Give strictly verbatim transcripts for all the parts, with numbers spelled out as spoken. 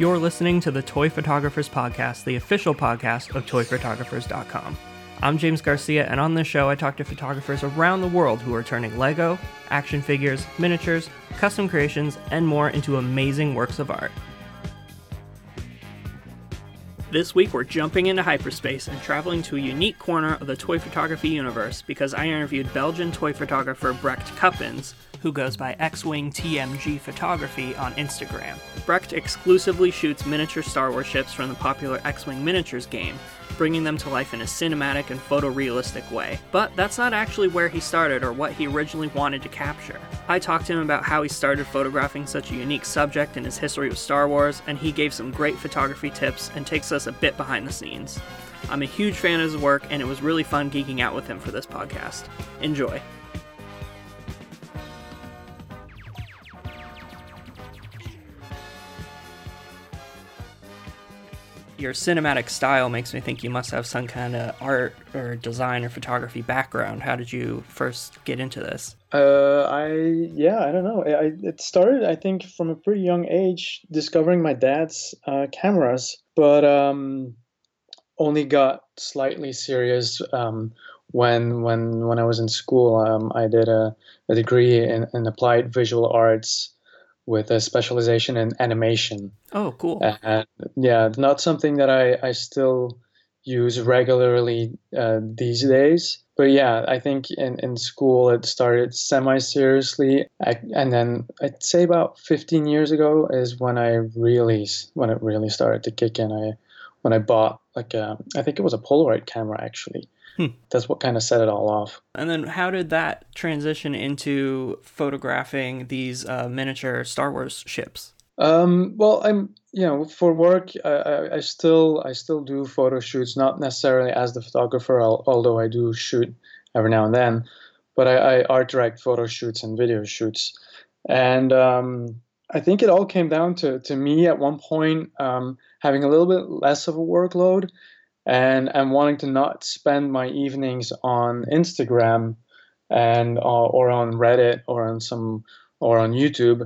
You're listening to the Toy Photographers Podcast, the official podcast of toy photographers dot com. I'm James Garcia, and on this show I talk to photographers around the world who are turning Lego, action figures, miniatures, custom creations, and more into amazing works of art. This week we're jumping into hyperspace and traveling to a unique corner of the toy photography universe because I interviewed Belgian toy photographer Brecht Cuppens, who goes by X-Wing T M G Photography on Instagram. Brecht exclusively shoots miniature Star Wars ships from the popular X-Wing Miniatures game, bringing them to life in a cinematic and photorealistic way. But that's not actually where he started or what he originally wanted to capture. I talked to him about how he started photographing such a unique subject in his history with Star Wars, and he gave some great photography tips and takes us a bit behind the scenes. I'm a huge fan of his work, and it was really fun geeking out with him for this podcast. Enjoy. Your cinematic style makes me think you must have some kind of art or design or photography background. How did you first get into this? Uh, I yeah, I don't know. I, it started, I think, from a pretty young age, discovering my dad's uh, cameras, but um, only got slightly serious um, when when when I was in school. Um, I did a, a degree in, in applied visual arts with a specialization in animation. Oh, cool. And yeah, not something that I, I still use regularly uh, these days. But yeah, I think in, in school it started semi-seriously. I, and then I'd say about fifteen years ago is when I really, when it really started to kick in. I, when I bought like a, I think it was a Polaroid camera actually. Hmm. That's what kind of set it all off. And then how did that transition into photographing these uh, miniature Star Wars ships? Um, well, I'm, you know, for work, I, I, I still, I still do photo shoots, not necessarily as the photographer, although I do shoot every now and then, but I, I art direct photo shoots and video shoots. And um, I think it all came down to, to me at one point um, having a little bit less of a workload and, and wanting to not spend my evenings on Instagram and uh, or on Reddit or on some or on YouTube.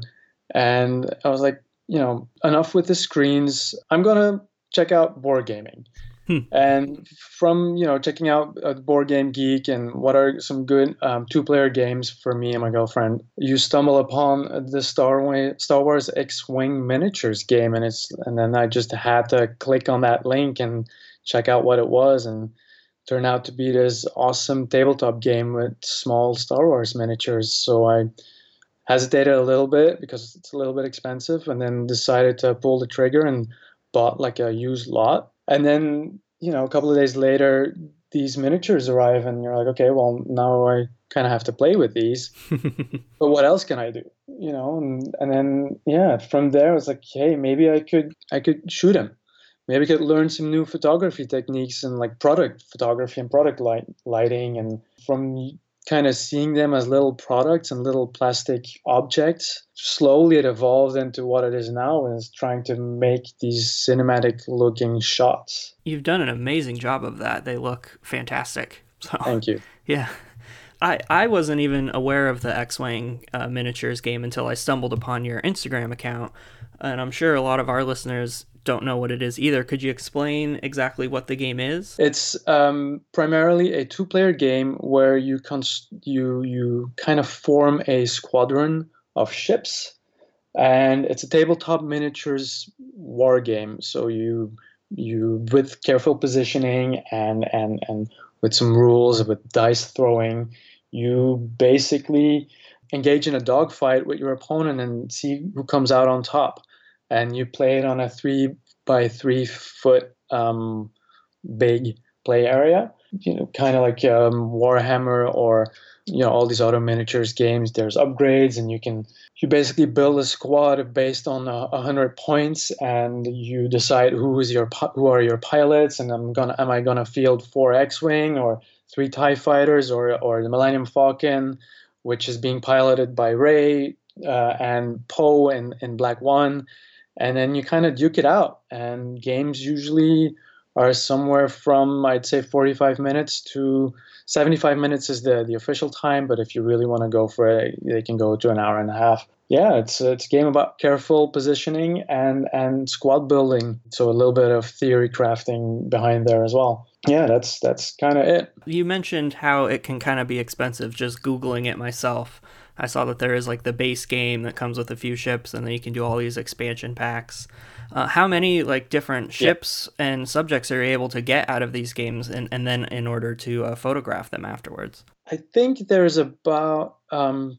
And I was like, you know, enough with the screens. I'm going to check out board gaming. Hmm. And from, you know, checking out uh, Board Game Geek and what are some good um, two-player games for me and my girlfriend, you stumble upon the Star, Wa- Star Wars X-Wing Miniatures game. And it's and then I just had to click on that link and check out what it was. And turned out to be this awesome tabletop game with small Star Wars miniatures. So I hesitated a little bit because it's a little bit expensive, and then decided to pull the trigger and bought like a used lot. And then, you know, a couple of days later, these miniatures arrive and you're like, okay, well, now I kind of have to play with these. But what else can I do? You know, and, and then, yeah, from there, I was like, hey, maybe I could, I could shoot them. Maybe I could learn some new photography techniques and like product photography and product light, lighting. And from kind of seeing them as little products and little plastic objects, slowly it evolved into what it is now, and is trying to make these cinematic looking shots. You've done an amazing job of that. They look fantastic. So, thank you. Yeah. I, I wasn't even aware of the X-Wing uh, miniatures game until I stumbled upon your Instagram account, and I'm sure a lot of our listeners don't know what it is either. Could you explain exactly what the game is? It's um, primarily a two-player game where you cons- you you kind of form a squadron of ships, and it's a tabletop miniatures war game. So you you with careful positioning and and and with some rules with dice throwing, you basically engage in a dogfight with your opponent and see who comes out on top. And you play it on a three by three foot um, big play area, you know, kind of like um, Warhammer or, you know, all these other miniatures games. There's upgrades, and you can you basically build a squad based on a, a hundred points, and you decide who is your who are your pilots, and I'm gonna am I gonna field four X-wing or three TIE fighters or or the Millennium Falcon, which is being piloted by Rey uh, and Poe in in Black One. And then you kind of duke it out. And games usually are somewhere from, I'd say, forty-five minutes to seventy-five minutes is the, the official time. But if you really want to go for it, they can go to an hour and a half. Yeah, it's it's a game about careful positioning and and squad building. So a little bit of theory crafting behind there as well. Yeah, that's that's kind of it. You mentioned how it can kind of be expensive. Just Googling it myself, I saw that there is like the base game that comes with a few ships, and then you can do all these expansion packs. Uh, how many like different ships yeah. and subjects are you able to get out of these games, and, and then in order to uh, photograph them afterwards? I think there's about um,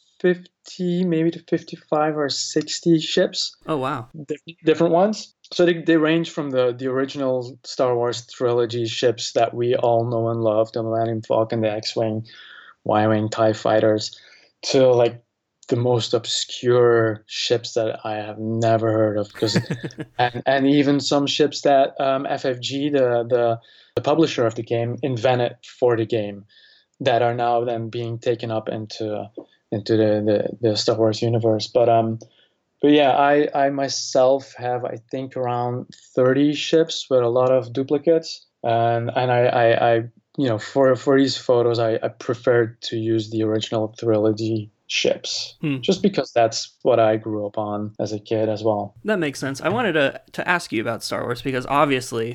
fifty, maybe to fifty-five or sixty ships. Oh, wow. Different ones. So they, they range from the, the original Star Wars trilogy ships that we all know and love, the Millennium Falcon, the X-Wing, Y-Wing, TIE Fighters, to like the most obscure ships that I have never heard of. Because and, and even some ships that um, F F G, the, the, the publisher of the game, invented for the game that are now then being taken up into into the, the, the Star Wars universe. But um, but yeah, I, I myself have, I think, around thirty ships with a lot of duplicates. And and I, I, I you know, for, for these photos, I, I preferred to use the original trilogy ships, hmm. just because that's what I grew up on as a kid as well. That makes sense. I wanted to, to ask you about Star Wars because obviously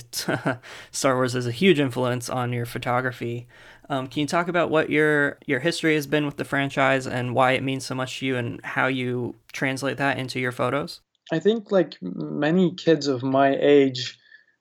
Star Wars is a huge influence on your photography. Um, can you talk about what your your history has been with the franchise and why it means so much to you and how you translate that into your photos? I think like many kids of my age,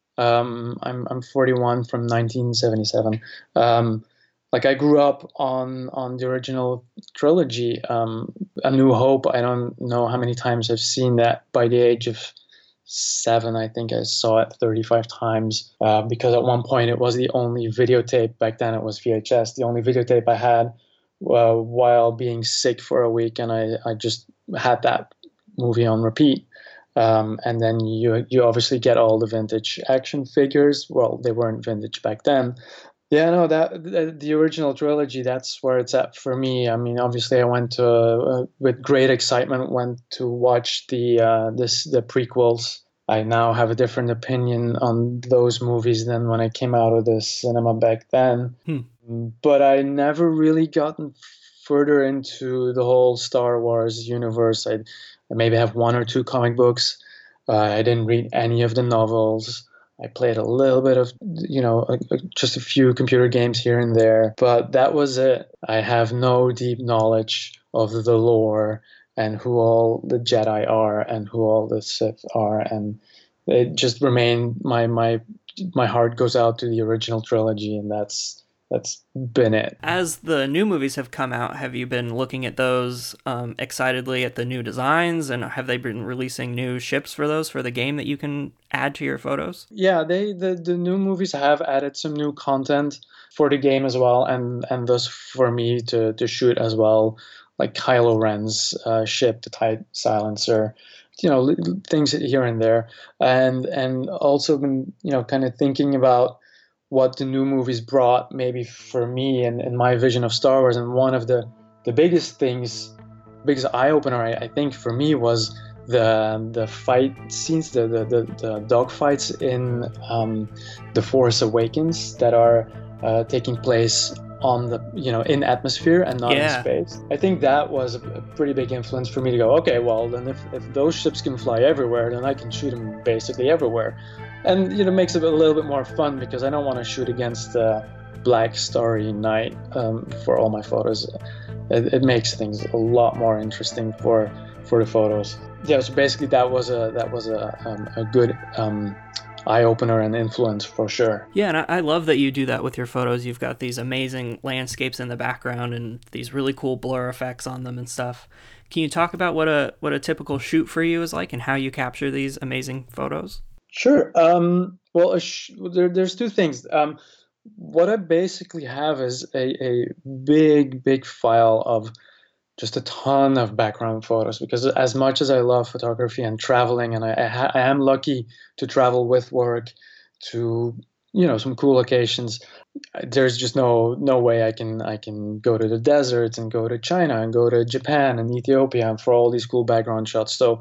um, I'm I'm forty-one from nineteen seventy-seven. Um, like I grew up on on the original trilogy, um, A New Hope. I don't know how many times I've seen that. By the age of seven, I think I saw it thirty-five times, uh, because at one point it was the only videotape. Back then it was V H S, the only videotape I had uh, while being sick for a week, and I, I just had that movie on repeat. Um, and then you you obviously get all the vintage action figures. Well, they weren't vintage back then. Yeah, no, that the, the original trilogy, that's where it's at for me. I mean, obviously, I went to uh, with great excitement went to watch the uh, this the prequels. I now have a different opinion on those movies than when I came out of the cinema back then. Hmm. But I never really gotten further into the whole Star Wars universe. I, I maybe have one or two comic books. Uh, I didn't read any of the novels. I played a little bit of, you know, a, a, just a few computer games here and there, but that was it. I have no deep knowledge of the lore and who all the Jedi are and who all the Sith are, and it just remained my my my heart goes out to the original trilogy, and that's that's been it. As the new movies have come out, have you been looking at those um, excitedly at the new designs, and have they been releasing new ships for those for the game that you can add to your photos? Yeah, they the, the new movies have added some new content for the game as well, and and thus for me to to shoot as well, like Kylo Ren's uh, ship, the TIE Silencer, you know, things here and there, and and also been, you know, kind of thinking about what the new movies brought maybe for me and, and my vision of Star Wars. And one of the, the biggest things, biggest eye-opener, I, I think, for me was the the fight scenes, the the, the, the dog fights in um, The Force Awakens that are uh, taking place on the, you know, in atmosphere and not yeah. in space. I think that was a, a pretty big influence for me to go, okay, well, then if, if those ships can fly everywhere, then I can shoot them basically everywhere. And, you know, makes it a little bit more fun because I don't want to shoot against the black starry night um, for all my photos. It, it makes things a lot more interesting for for the photos. Yeah, so basically that was a that was a um, a good um, eye opener and influence for sure. Yeah, and I, I love that you do that with your photos. You've got these amazing landscapes in the background and these really cool blur effects on them and stuff. Can you talk about what a what a typical shoot for you is like and how you capture these amazing photos? Sure. Um, well, a sh- there, there's two things. Um, what I basically have is a, a big, big file of just a ton of background photos, because as much as I love photography and traveling, and I, I, ha- I am lucky to travel with work to, you know, some cool locations, there's just no no way I can I can go to the deserts and go to China and go to Japan and Ethiopia and for all these cool background shots. So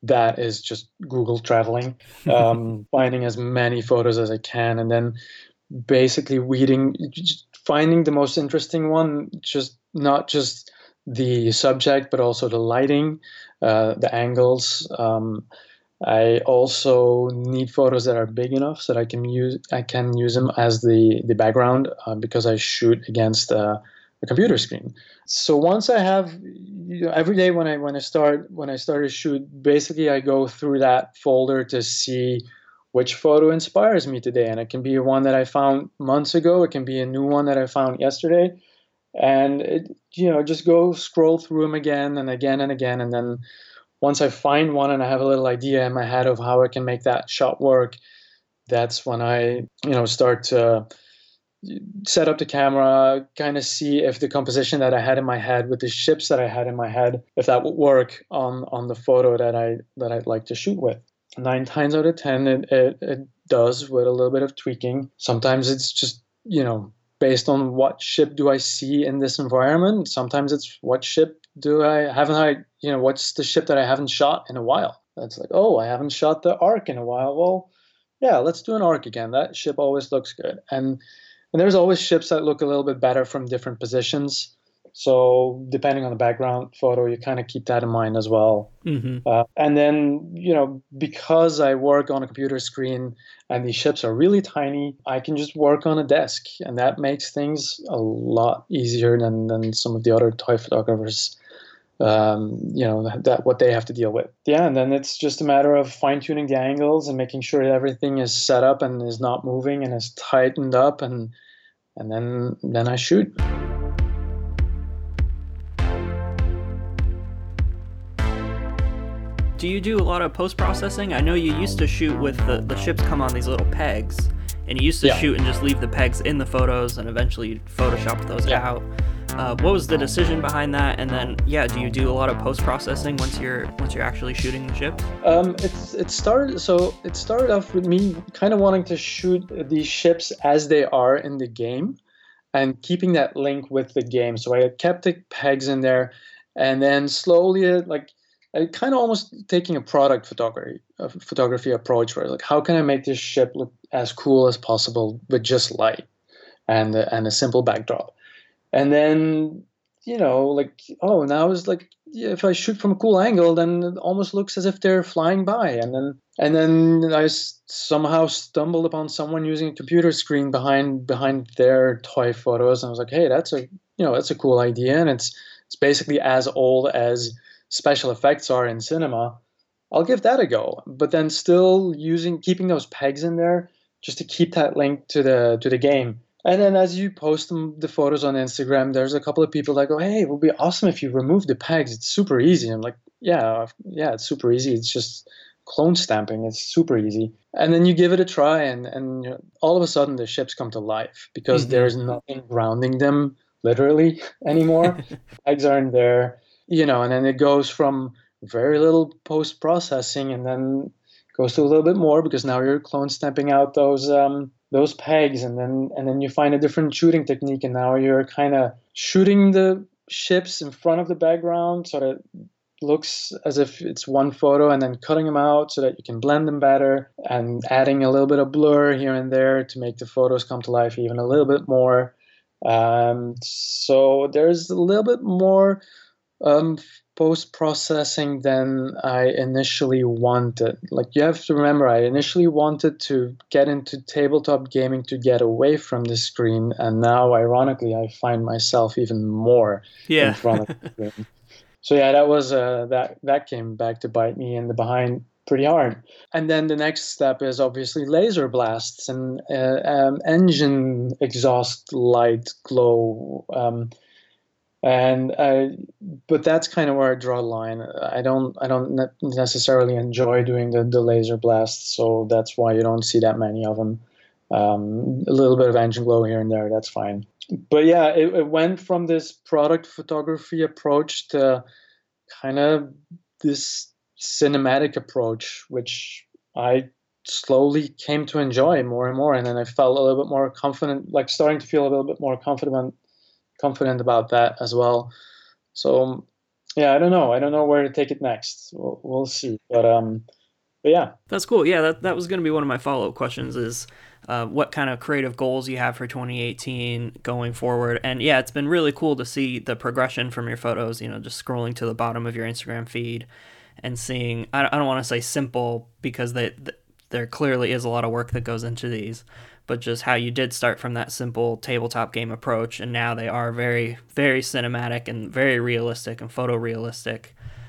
that is just Google traveling, um, finding as many photos as I can, and then basically weeding, just finding the most interesting one, just not just the subject, but also the lighting, uh, the angles. Um, I also need photos that are big enough so that I can use I can use them as the the background, uh, because I shoot against uh, a computer screen. So once I have, you know, every day when I when I start when I start to shoot, basically I go through that folder to see which photo inspires me today, and it can be one that I found months ago. It can be a new one that I found yesterday, and it, you know, just go scroll through them again and again and again, and then once I find one and I have a little idea in my head of how I can make that shot work, that's when I, you know, start to set up the camera, kind of see if the composition that I had in my head with the ships that I had in my head, if that would work on on the photo that I that I'd like to shoot with. Nine times out of ten, it, it, it does with a little bit of tweaking. Sometimes it's just, you know, based on what ship do I see in this environment. Sometimes it's what ship do I haven't I you know what's the ship that I haven't shot in a while. That's like, oh, I haven't shot the Ark in a while. Well, yeah, let's do an Ark again. That ship always looks good. And and there's always ships that look a little bit better from different positions. So depending on the background photo, you kind of keep that in mind as well. Mm-hmm. Uh, and then, you know, because I work on a computer screen and these ships are really tiny, I can just work on a desk. And that makes things a lot easier than, than some of the other toy photographers, um, you know, that what they have to deal with. Yeah, and then it's just a matter of fine-tuning the angles and making sure that everything is set up and is not moving and is tightened up, and and then then I shoot. Do you do a lot of post-processing? I know you used to shoot with the, the ships come on these little pegs, and you used to Yeah. shoot and just leave the pegs in the photos, and eventually you photoshopped those Yeah. out. Uh, what was the decision behind that? And then, yeah, do you do a lot of post-processing once you're once you're actually shooting the ships? Um, it's it started so it started off with me kind of wanting to shoot these ships as they are in the game, and keeping that link with the game. So I kept the pegs in there, and then slowly, uh, like, I kind of almost taking a product photography a photography approach, where like, how can I make this ship look as cool as possible with just light and uh, and a simple backdrop. And then, you know, like, oh, now it's like, yeah, if I shoot from a cool angle, then it almost looks as if they're flying by. And then and then I s- somehow stumbled upon someone using a computer screen behind behind their toy photos, and I was like, hey, that's a you know that's a cool idea, and it's it's basically as old as special effects are in cinema. I'll give that a go. But then still using keeping those pegs in there just to keep that link to the to the game. And then as you post them, the photos on Instagram, there's a couple of people that go, hey, it would be awesome if you remove the pegs. It's super easy. I'm like, yeah, yeah, it's super easy. It's just clone stamping. It's super easy. And then you give it a try, and, and you know, all of a sudden the ships come to life because Mhm. there's nothing grounding them literally anymore. Pegs aren't there, you know, and then it goes from very little post-processing, and then goes to a little bit more because now you're clone stamping out those um, those pegs, and then and then you find a different shooting technique, and now you're kind of shooting the ships in front of the background so that it looks as if it's one photo, and then cutting them out so that you can blend them better, and adding a little bit of blur here and there to make the photos come to life even a little bit more. Um, so there's a little bit more um, post-processing than I initially wanted. Like, you have to remember, I initially wanted to get into tabletop gaming to get away from the screen, and now, ironically, I find myself even more Yeah. in front of the screen. So yeah, that was uh, that that came back to bite me in the behind pretty hard. And then the next step is obviously laser blasts and uh, um, engine exhaust light glow. Um, and I, but that's kind of where I draw the line. I don't, I don't ne- necessarily enjoy doing the, the laser blasts, so that's why you don't see that many of them. Um, a little bit of engine glow here and there, that's fine. But yeah, it, it went from this product photography approach to kind of this cinematic approach, which I slowly came to enjoy more and more. And then I felt a little bit more confident, like starting to feel a little bit more confident confident about that as well. So yeah, I don't know. I don't know where to take it next. We'll, we'll see. But um, but yeah. That's cool. Yeah, that, that was going to be one of my follow up questions is uh, what kind of creative goals you have for twenty eighteen going forward. And yeah, it's been really cool to see the progression from your photos, you know, just scrolling to the bottom of your Instagram feed and seeing, I don't, I don't want to say simple because they, there clearly is a lot of work that goes into these, but just how you did start from that simple tabletop game approach. And now they are very, very cinematic and very realistic and photorealistic.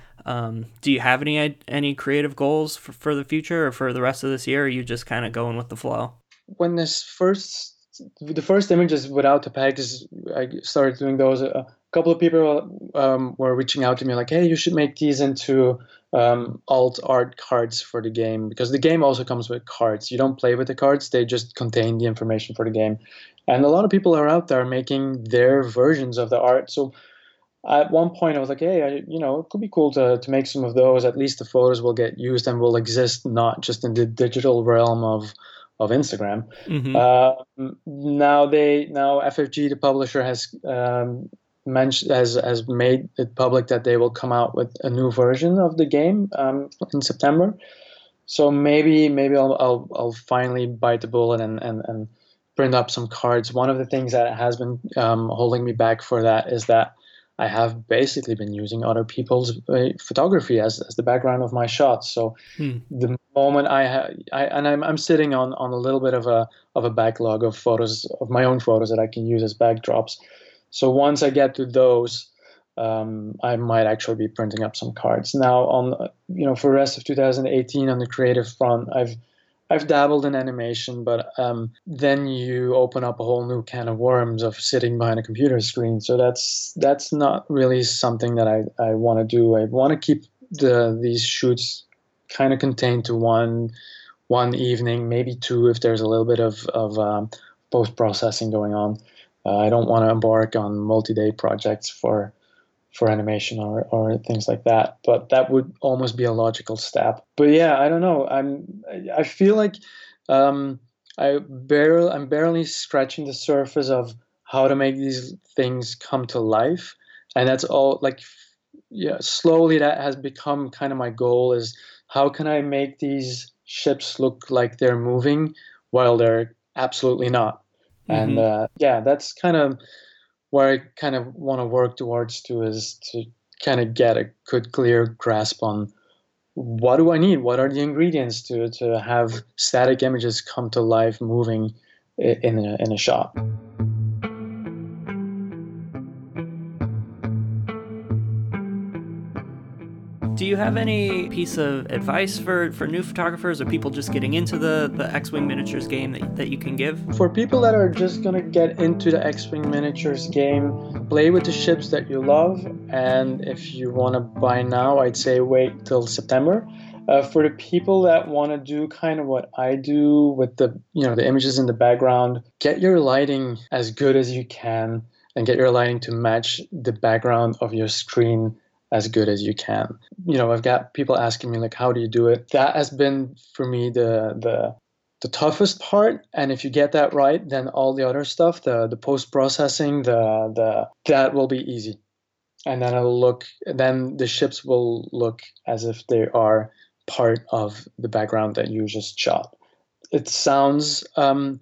Um, do you have any any creative goals for, for the future or for the rest of this year? Or are you just kind of going with the flow? When this first, the first images without the packages, I started doing those. A couple of people um, were reaching out to me like, "Hey, you should make these into um, alt art cards for the game," because the game also comes with cards. You don't play with the cards; they just contain the information for the game. And a lot of people are out there making their versions of the art. So at one point I was like, hey, I, you know, it could be cool to, to make some of those. At least the photos will get used and will exist not just in the digital realm of of Instagram. Mm-hmm. Um, now they now F F G, the publisher, has um, mentioned has has made it public that they will come out with a new version of the game um, in September. So maybe maybe I'll I'll, I'll finally bite the bullet and, and and print up some cards. One of the things that has been um, holding me back for that is that I have basically been using other people's uh, photography as, as the background of my shots. So Hmm. the moment I have, I, and I'm, I'm sitting on, on a little bit of a of a backlog of photos of my own photos that I can use as backdrops. So once I get to those, um, I might actually be printing up some cards. Now on, you know, for the rest of two thousand eighteen on the creative front, I've I've dabbled in animation, but um, then you open up a whole new can of worms of sitting behind a computer screen. So that's that's not really something that I, I want to do. I want to keep the these shoots kind of contained to one one evening, maybe two if there's a little bit of of um, post processing going on. Uh, I don't want to embark on multi day projects for for animation or, or things like that. But that would almost be a logical step. But yeah, I don't know. I'm I feel like um, I barely I'm barely scratching the surface of how to make these things come to life, and that's all. Like yeah, slowly that has become kind of my goal. Is how can I make these ships look like they're moving while they're absolutely not? And Mm-hmm. uh, yeah, that's kind of where I kind of want to work towards to is to kind of get a good, clear grasp on what do I need? What are the ingredients to to have static images come to life, moving in a, in a shot? Do you have any piece of advice for, for new photographers or people just getting into the, the X-Wing miniatures game that, that you can give? For people that are just gonna get into the X-Wing miniatures game, play with the ships that you love, and if you want to buy now, I'd say wait till September. Uh, for the people that want to do kind of what I do with the you know the images in the background, get your lighting as good as you can, and get your lighting to match the background of your screen as good as you can. You know, I've got people asking me like, how do you do it? That has been for me the the the toughest part. And if you get that right, then all the other stuff, the the post processing, the the that will be easy. And then it'll look then the ships will look as if they are part of the background that you just shot. It sounds um,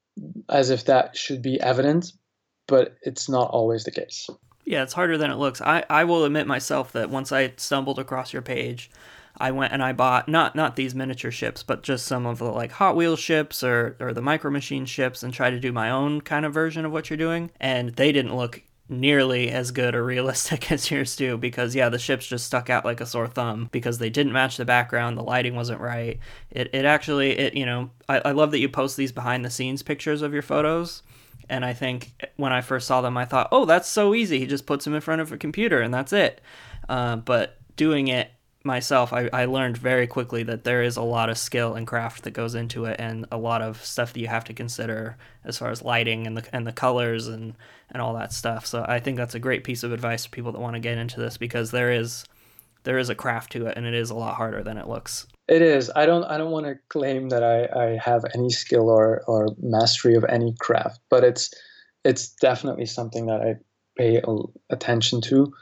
as if that should be evident, but it's not always the case. Yeah, it's harder than it looks. I, I will admit myself that once I stumbled across your page, I went and I bought not not these miniature ships, but just some of the like Hot Wheels ships or or the Micro Machine ships, and try to do my own kind of version of what you're doing. And they didn't look nearly as good or realistic as yours do, because yeah, the ships just stuck out like a sore thumb because they didn't match the background, the lighting wasn't right. It it actually it you know I, I love that you post these behind the scenes pictures of your photos. And I think when I first saw them, I thought, oh, that's so easy. He just puts them in front of a computer and that's it. Uh, but doing it myself, I, I learned very quickly that there is a lot of skill and craft that goes into it, and a lot of stuff that you have to consider as far as lighting and the and the colors and, and all that stuff. So I think that's a great piece of advice for people that want to get into this, because there is there is a craft to it, and it is a lot harder than it looks. It is. I don't. I don't want to claim that I, I have any skill or, or mastery of any craft, but it's it's definitely something that I pay attention to.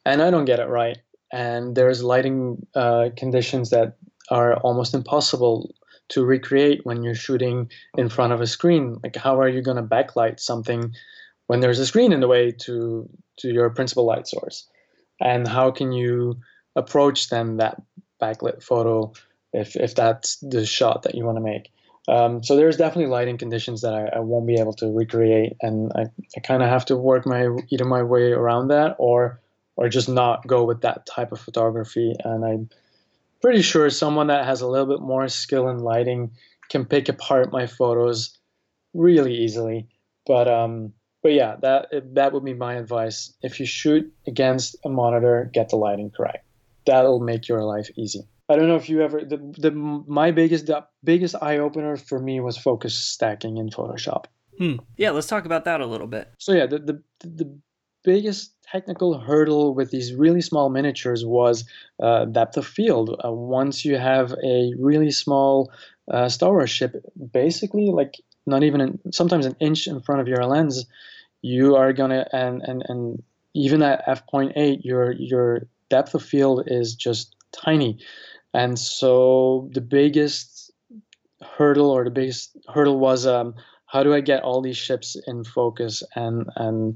and I don't get it right. And there's lighting uh, conditions that are almost impossible to recreate when you're shooting in front of a screen. Like, how are you going to backlight something when there's a screen in the way to to your principal light source? And how can you approach then that backlit photo if if that's the shot that you want to make? Um, so there's definitely lighting conditions that I, I won't be able to recreate, and I, I kind of have to work my either my way around that, or or just not go with that type of photography. And I'm pretty sure someone that has a little bit more skill in lighting can pick apart my photos really easily. But um, but yeah, that that would be my advice. If you shoot against a monitor, get the lighting correct. That'll make your life easy. I don't know if you ever the the my biggest the biggest eye opener for me was focus stacking in Photoshop. Hmm. Yeah, let's talk about that a little bit. So yeah, the the the biggest technical hurdle with these really small miniatures was uh, depth of field. Uh, once you have a really small uh, Star Wars ship, basically like not even an, sometimes an inch in front of your lens, you are gonna and and and even at f point eight, your your depth of field is just tiny. And so the biggest hurdle or the biggest hurdle was um, how do I get all these ships in focus? And and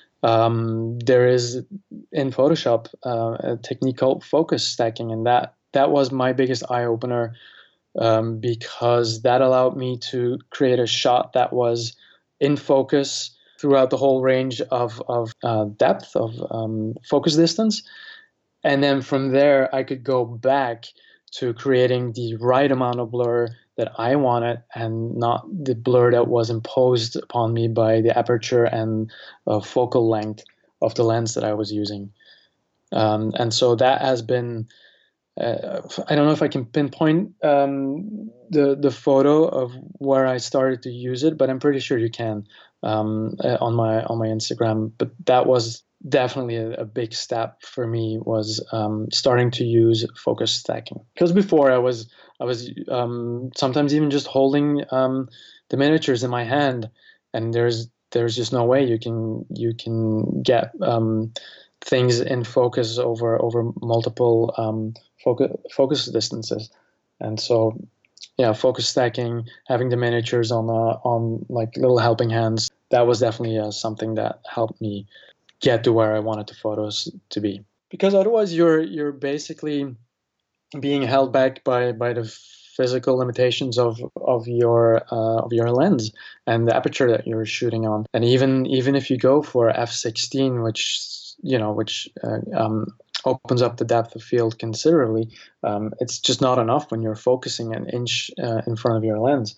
um, there is in Photoshop uh, a technique called focus stacking, and that that was my biggest eye opener um, because that allowed me to create a shot that was in focus throughout the whole range of of uh, depth of um, focus distance. And then from there, I could go back to creating the right amount of blur that I wanted and not the blur that was imposed upon me by the aperture and uh, focal length of the lens that I was using. Um, and so that has been, uh, I don't know if I can pinpoint um, the, the photo of where I started to use it, but I'm pretty sure you can um, uh, on my on my Instagram. But that was definitely a, a big step for me, was um, starting to use focus stacking. Because before I was I was um, sometimes even just holding um, the miniatures in my hand, and there's there's just no way you can you can get um, things in focus over over multiple um, focus focus distances. And so yeah, focus stacking, having the miniatures on uh, on like little helping hands, that was definitely uh, something that helped me get to where I wanted the photos to be. Because otherwise, you're you're basically being held back by by the physical limitations of of your uh, of your lens and the aperture that you're shooting on. And even even if you go for f sixteen, which you know which uh, um, opens up the depth of field considerably, um, it's just not enough when you're focusing an inch uh, in front of your lens.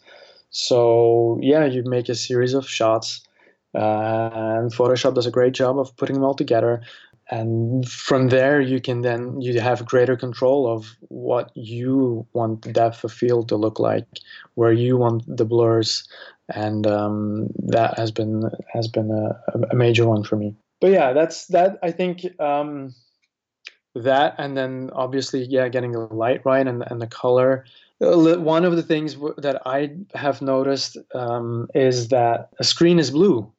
So yeah, you make a series of shots, uh, and Photoshop does a great job of putting them all together. And from there, you can then you have greater control of what you want the depth of field to look like, where you want the blurs, and um, that has been has been a, a major one for me. But yeah, that's that. I think um, that, and then obviously, yeah, getting the light right and and the color. One of the things that I have noticed um, is that a screen is blue.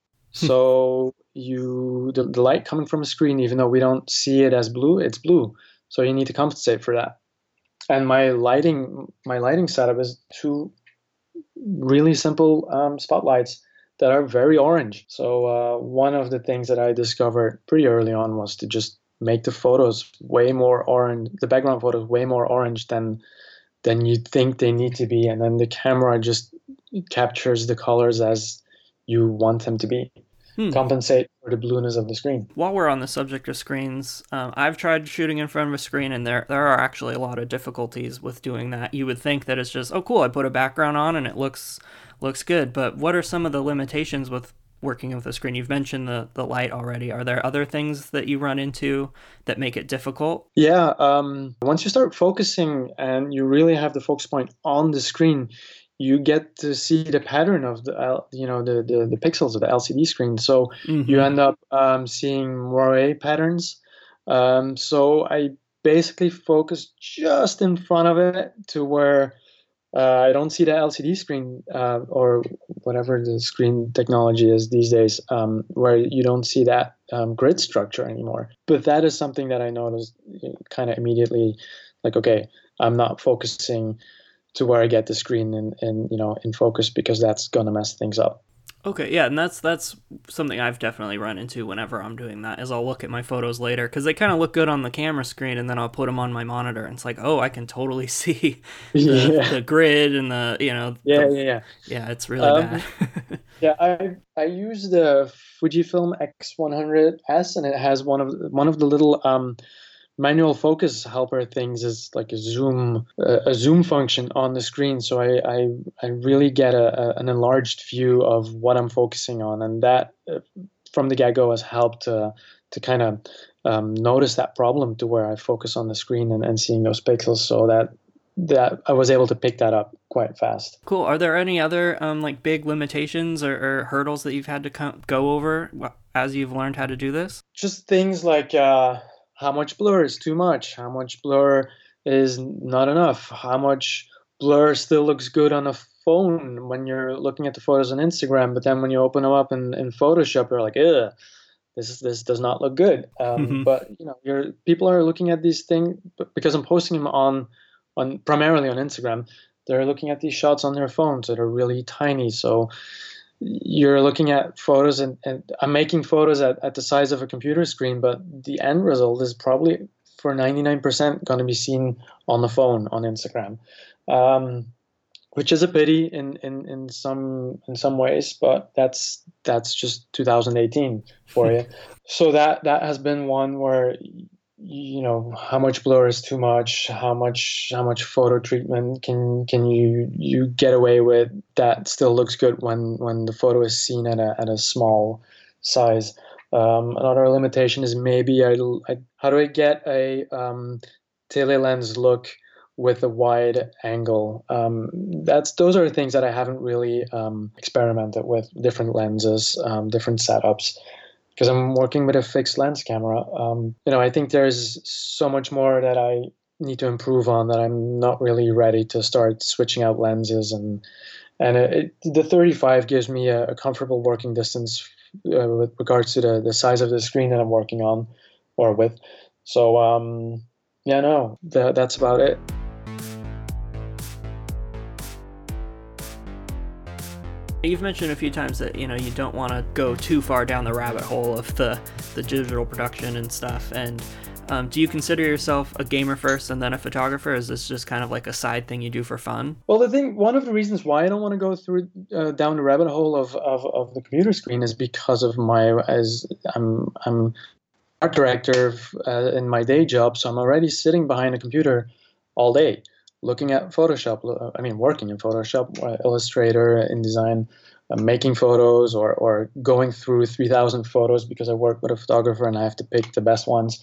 So you the, the light coming from a screen, even though we don't see it as blue, it's blue. So you need to compensate for that. And my lighting my lighting setup is two really simple um, spotlights that are very orange. So uh, one of the things that I discovered pretty early on was to just make the photos way more orange, the background photos way more orange than than you think they need to be, and then the camera just captures the colors as you want them to be. Hmm. Compensate for the blueness of the screen. While we're on the subject of screens, um, I've tried shooting in front of a screen, and there there are actually a lot of difficulties with doing that. You would think that it's just, oh cool, I put a background on and it looks looks good, but what are some of the limitations with working with a screen? You've mentioned the, the light already. Are there other things that you run into that make it difficult? Yeah, um, once you start focusing and you really have the focus point on the screen, you get to see the pattern of the you know the the, the pixels of the L C D screen. So mm-hmm. you end up um, seeing moire patterns. Um, so I basically focus just in front of it to where Uh, I don't see the L C D screen uh, or whatever the screen technology is these days, um, where you don't see that um, grid structure anymore. But that is something that I noticed kind of immediately, like, okay, I'm not focusing to where I get the screen in, in you know in focus, because that's gonna mess things up. Okay, yeah, and that's that's something I've definitely run into whenever I'm doing that. Is I'll look at my photos later because they kind of look good on the camera screen, and then I'll put them on my monitor, and it's like, oh, I can totally see the, yeah. the grid and the you know. Yeah, the, yeah, yeah. Yeah, it's really Um, bad. yeah, I I use the Fujifilm X one hundred S, and it has one of the, one of the little um, manual focus helper things is like a zoom uh, a zoom function on the screen, so I I, I really get a, a an enlarged view of what I'm focusing on, and that uh, from the get-go has helped to to kind of um, notice that problem to where I focus on the screen and, and seeing those pixels, so that that I was able to pick that up quite fast. Cool. Are there any other um, like big limitations or, or hurdles that you've had to co- go over as you've learned how to do this? Just things like uh, how much blur is too much, how much blur is not enough, how much blur still looks good on a phone when you're looking at the photos on Instagram, but then when you open them up in, in Photoshop, you're like, ugh, this is, this does not look good. Um, but you know, you're, people are looking at these things because I'm posting them on, on primarily on Instagram. They're looking at these shots on their phones that are really tiny, so you're looking at photos and, and I'm making photos at, at the size of a computer screen, but the end result is probably for ninety-nine percent going to be seen on the phone on Instagram, um, which is a pity in, in, in some in some ways, but that's that's just two thousand eighteen for you. So that that has been one where, you know, how much blur is too much, how much how much photo treatment can can you you get away with that still looks good when when the photo is seen at a at a small size. Um, another limitation is maybe I, I how do I get a um, tele-lens look with a wide angle? Um, that's those are things that I haven't really um, experimented with, different lenses, um, different setups, because I'm working with a fixed lens camera. Um, you know, I think there's so much more that I need to improve on that I'm not really ready to start switching out lenses. And and it, the thirty-five gives me a, a comfortable working distance uh, with regards to the, the size of the screen that I'm working on or with. So um, yeah, no, that, that's about it. You've mentioned a few times that, you know, you don't want to go too far down the rabbit hole of the, the digital production and stuff. And um, do you consider yourself a gamer first and then a photographer? Is this just kind of like a side thing you do for fun? Well, the thing, one of the reasons why I don't want to go through uh, down the rabbit hole of, of, of the computer screen is because of my, as I'm I'm art director uh, in my day job, so I'm already sitting behind a computer all day, looking at Photoshop, I mean, working in Photoshop, uh, Illustrator, InDesign, uh, making photos, or or going through three thousand photos because I work with a photographer and I have to pick the best ones.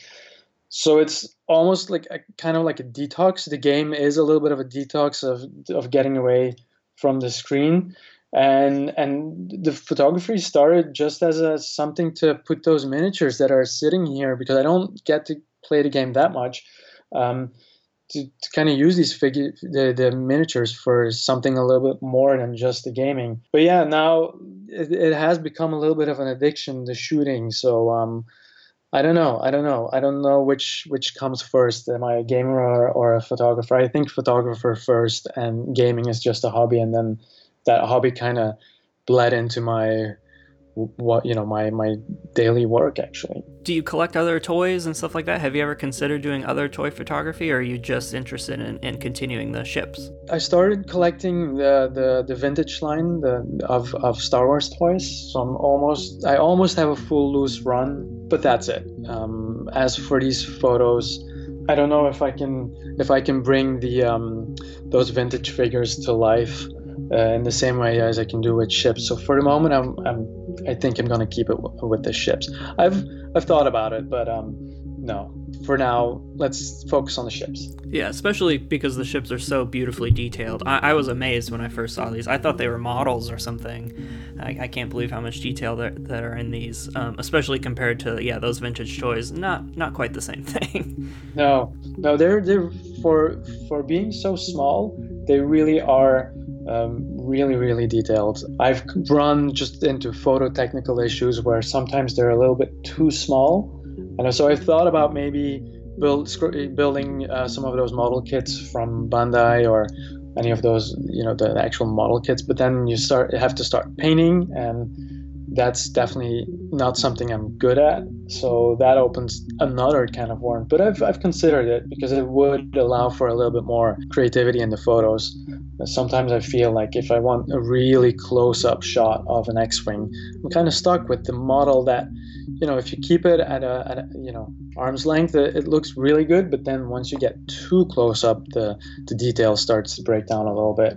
So it's almost like a, kind of like a detox. The game is a little bit of a detox of of getting away from the screen. And and the photography started just as a something to put those miniatures that are sitting here, because I don't get to play the game that much. Um, To, to kind of use these figure the, the miniatures for something a little bit more than just the gaming. But yeah, now it, it has become a little bit of an addiction, the shooting. So um, I don't know. I don't know. I don't know which which comes first. Am I a gamer or, or a photographer? I think photographer first, and gaming is just a hobby. And then that hobby kind of bled into my what you know my my daily work, actually. Do you collect other toys and stuff like that? Have you ever considered doing other toy photography, or are you just interested in, in continuing the ships? I started collecting the the, the vintage line the, of of Star Wars toys. So I'm almost I almost have a full loose run, but that's it. Um, as for these photos, I don't know if I can if I can bring the um, those vintage figures to life uh, in the same way as I can do with ships. So for the moment, I'm, I'm I think I'm gonna keep it w- with the ships. I've I've thought about it, but um, no. For now, let's focus on the ships. Yeah, especially because the ships are so beautifully detailed. I, I was amazed when I first saw these. I thought they were models or something. I, I can't believe how much detail that that are in these, um, especially compared to yeah those vintage toys. Not not quite the same thing. No, no, they're they're for for being so small. they really are um, really, really detailed. I've run just into photo technical issues where sometimes they're a little bit too small. And so I thought about maybe build, building uh, some of those model kits from Bandai or any of those, you know, the actual model kits. But then you start you have to start painting, and that's definitely not something I'm good at. So that opens another can of worms. But I've, I've considered it because it would allow for a little bit more creativity in the photos. Sometimes I feel like if I want a really close-up shot of an X-Wing, I'm kind of stuck with the model that, you know, if you keep it at a, at a you know, arm's length, it, it looks really good. But then once you get too close up, the, the detail starts to break down a little bit.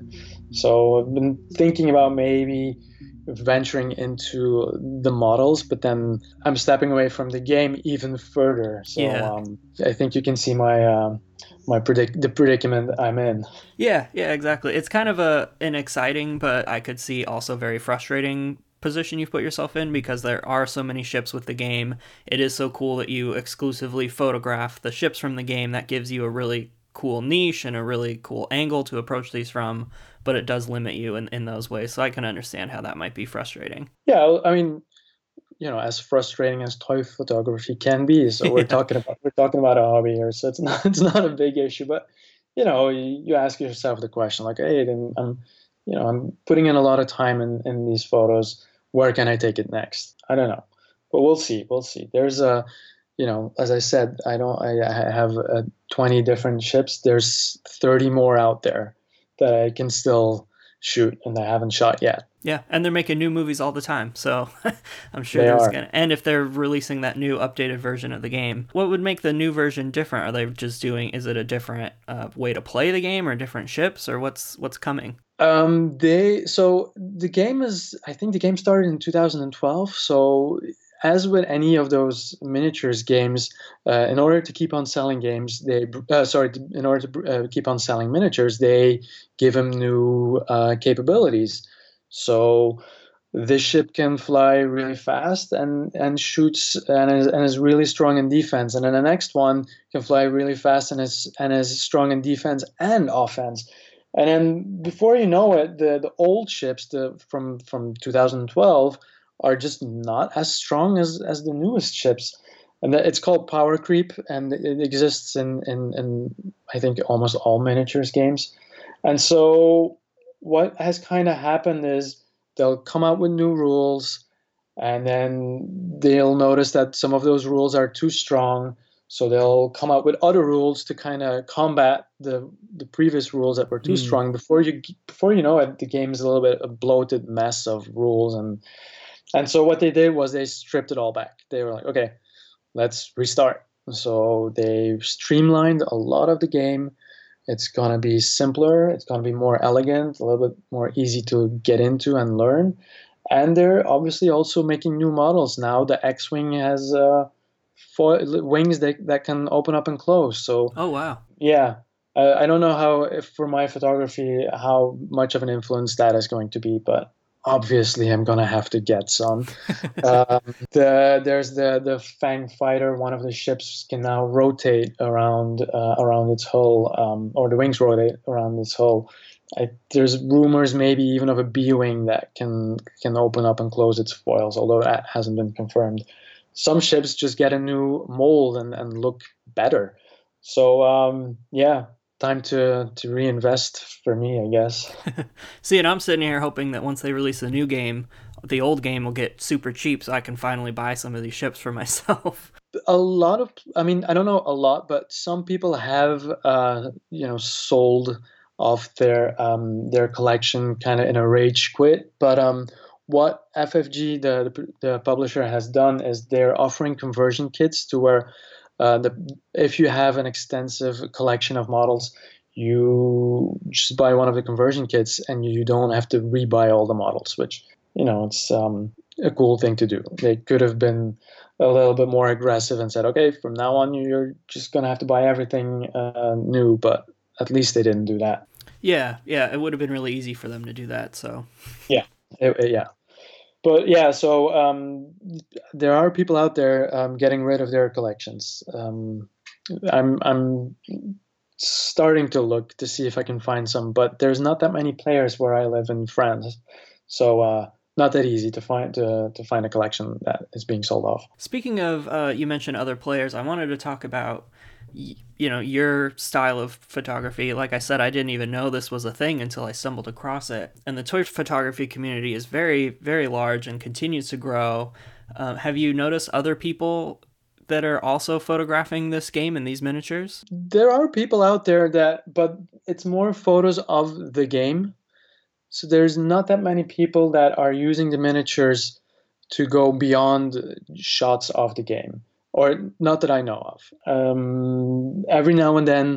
So I've been thinking about maybe venturing into the models, but then I'm stepping away from the game even further. So Yeah. um, I think you can see my uh, my predic- the predicament I'm in. Yeah, yeah, exactly. It's kind of a an exciting, but I could see also very frustrating position you've put yourself in, because there are so many ships with the game. It is so cool that you exclusively photograph the ships from the game. That gives you a really cool niche and a really cool angle to approach these from, but it does limit you in, in those ways. So I can understand how that might be frustrating. Yeah, I mean, you know, as frustrating as toy photography can be. So we're Yeah. talking about we're talking about a hobby here, so it's not it's not a big issue. But you know, you, you ask yourself the question like, hey, then I'm, you know, I'm putting in a lot of time in in these photos. Where can I take it next? I don't know, but we'll see. We'll see. There's a, you know, as I said, I don't. I, I have uh, twenty different ships. There's thirty more out there that I can still shoot and I haven't shot yet. Yeah, and they're making new movies all the time, so I'm sure They there's are. gonna. And if they're releasing that new updated version of the game, what would make the new version different? Are they just doing? Is it a different uh, way to play the game, or different ships, or what's what's coming? Um, they so the game is. I think the game started in two thousand twelve. So as with any of those miniatures games, uh, in order to keep on selling games, they uh, sorry, in order to uh, keep on selling miniatures, they give them new uh, capabilities. So this ship can fly really fast and and shoots and is, and is really strong in defense. And then the next one can fly really fast and is and is strong in defense and offense. And then before you know it, the, the old ships the, from from two thousand twelve are just not as strong as, as the newest ships. And that, it's called power creep, and it exists in, in, in I think almost all miniatures games. And so what has kind of happened is they'll come out with new rules, and then they'll notice that some of those rules are too strong, so they'll come out with other rules to kind of combat the the previous rules that were too Hmm. strong. Before you before you know it, the game is a little bit a bloated mess of rules. and and so what they did was they stripped it all back. They were like, okay, let's restart. So they streamlined a lot of the game. It's going to be simpler. It's going to be more elegant, a little bit more easy to get into and learn. And they're obviously also making new models now. The X-Wing has uh, four wings that, that can open up and close. So, Oh wow. yeah, I, I don't know how, if for my photography, how much of an influence that is going to be, but obviously I'm going to have to get some. Um, the there's the the Fang fighter. One of the ships can now rotate around uh, around its hull, um, or the wings rotate around its hull. I, there's rumors maybe even of a B-wing that can can open up and close its foils, although that hasn't been confirmed. Some ships just get a new mold and, and look better. So um, yeah, time to to reinvest for me, I guess. See, and I'm sitting here hoping that once they release the new game, the old game will get super cheap, so I can finally buy some of these ships for myself. A lot of, I mean, I don't know a lot, but some people have, uh, you know, sold off their um, their collection kind of in a rage quit. But um, what F F G, the, the the publisher, has done is they're offering conversion kits to where uh, the if you have an extensive collection of models, you just buy one of the conversion kits and you don't have to rebuy all the models, which, you know, it's um, a cool thing to do. They could have been a little bit more aggressive and said, okay, from now on, you're just going to have to buy everything uh, new. But at least they didn't do that. Yeah, yeah, it would have been really easy for them to do that. So Yeah. It- it- yeah. But yeah, so um, there are people out there um, getting rid of their collections. Um, I'm I'm starting to look to see if I can find some, but there's not that many players where I live in France, so uh, not that easy to find to to find a collection that is being sold off. Speaking of, uh, you mentioned other players. I wanted to talk about, you know, your style of photography. Like I said, I didn't even know this was a thing until I stumbled across it. And the toy photography community is very, very large and continues to grow. Uh, have you noticed other people that are also photographing this game and these miniatures? There are people out there that, but it's more photos of the game. So there's not that many people that are using the miniatures to go beyond shots of the game, or not that I know of. Um, every now and then,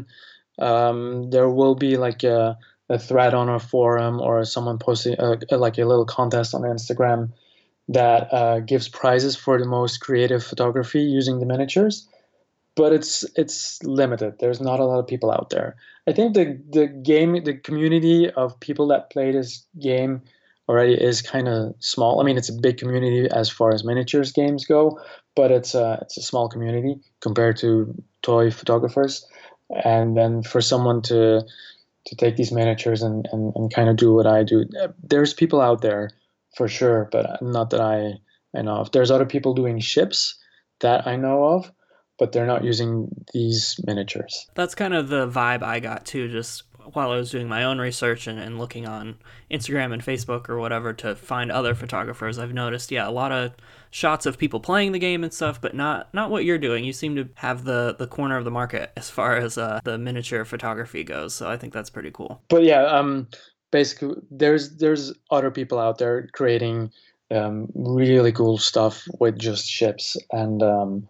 um, there will be like a, a thread on our forum or someone posting a, a, like a little contest on Instagram that uh, gives prizes for the most creative photography using the miniatures. But it's it's limited. There's not a lot of people out there. I think the the game, the community of people that play this game already is kind of small. I mean, it's a big community as far as miniatures games go, but it's a it's a small community compared to toy photographers. And then for someone to to take these miniatures and, and, and kind of do what I do, there's people out there for sure, but not that I, I know of. There's other people doing ships that I know of, but they're not using these miniatures. That's kind of the vibe I got too, just while I was doing my own research and, and looking on Instagram and Facebook or whatever to find other photographers. I've noticed, yeah, a lot of shots of people playing the game and stuff, but not not what you're doing. You seem to have the, the corner of the market as far as uh, the miniature photography goes, so I think that's pretty cool. But yeah, um, basically, there's there's other people out there creating um, really cool stuff with just ships, and um,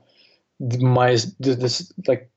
my this like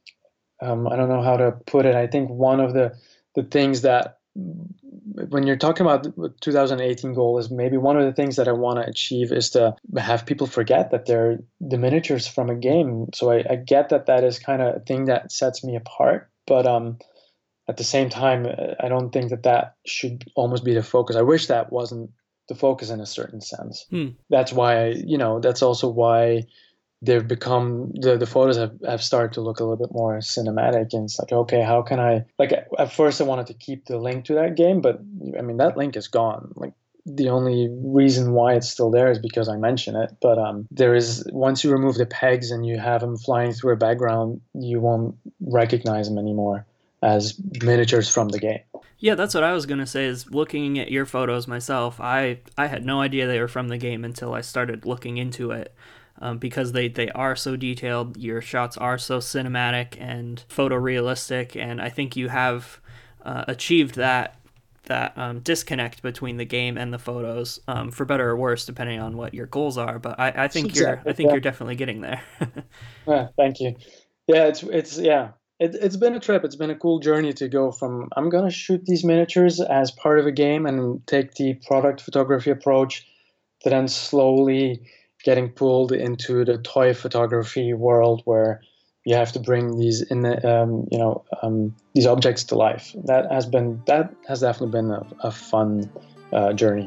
um, I don't know how to put it. I think one of the the things that when you're talking about the two thousand eighteen goal is maybe one of the things that I want to achieve is to have people forget that they're the miniatures from a game. So I, I get that that is kind of a thing that sets me apart, but um, at the same time, I don't think that that should almost be the focus. I wish that wasn't the focus in a certain sense. Hmm. That's why, I, you know, that's also why they've become, the, the photos have, have started to look a little bit more cinematic. And it's like, okay, how can I, like at first I wanted to keep the link to that game, but I mean, that link is gone. Like the only reason why it's still there is because I mention it. But um, there is, once you remove the pegs and you have them flying through a background, you won't recognize them anymore as miniatures from the game. Yeah, that's what I was going to say, is looking at your photos myself, I, I had no idea they were from the game until I started looking into it, um, because they, they are so detailed, your shots are so cinematic and photorealistic, and I think you have uh, achieved that that um, disconnect between the game and the photos, um, for better or worse, depending on what your goals are. But I, I think exactly, you're I think yeah. you're definitely getting there. Yeah, thank you. Yeah, it's it's yeah. It, it's been a trip. It's been a cool journey to go from I'm going to shoot these miniatures as part of a game and take the product photography approach to then slowly getting pulled into the toy photography world where you have to bring these in the, um, you know, um, these objects to life. That has been, that has definitely been a, a fun uh, journey.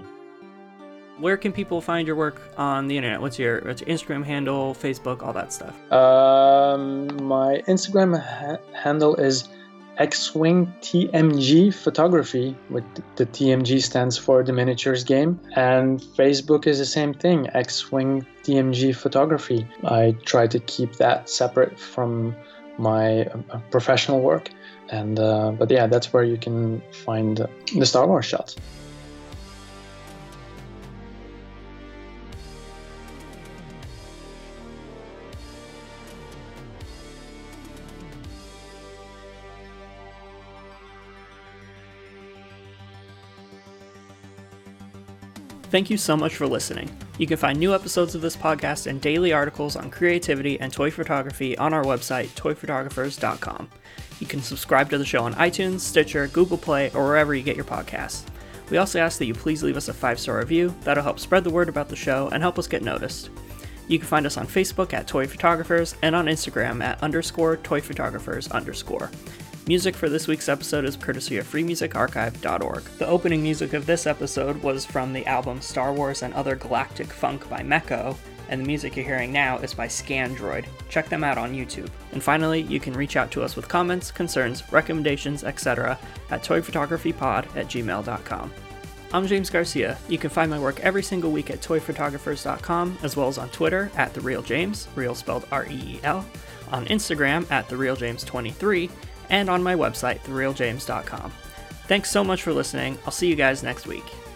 Where can people find your work on the internet? What's your, what's your Instagram handle, Facebook, all that stuff? Um, my Instagram ha- handle is X-Wing T M G Photography, with the T M G stands for the miniatures game. And Facebook is the same thing, X-Wing T M G Photography. I try to keep that separate from my uh, professional work. And uh, but yeah, that's where you can find the Star Wars shots. Thank you so much for listening. You can find new episodes of this podcast and daily articles on creativity and toy photography on our website, toy photographers dot com. You can subscribe to the show on iTunes, Stitcher, Google Play, or wherever you get your podcasts. We also ask that you please leave us a five-star review. That'll help spread the word about the show and help us get noticed. You can find us on Facebook at Toy Photographers and on Instagram at underscore Toy Photographers underscore. Music for this week's episode is courtesy of free music archive dot org. The opening music of this episode was from the album Star Wars and Other Galactic Funk by Mecco, and the music you're hearing now is by Scandroid. Check them out on YouTube. And finally, you can reach out to us with comments, concerns, recommendations, et cetera at toyphotographypod at gmail dot com. I'm James Garcia. You can find my work every single week at toy photographers dot com, as well as on Twitter at TheRealJames, real spelled R E E L, on Instagram at The Real James twenty-three, and on my website, the real james dot com. Thanks so much for listening. I'll see you guys next week.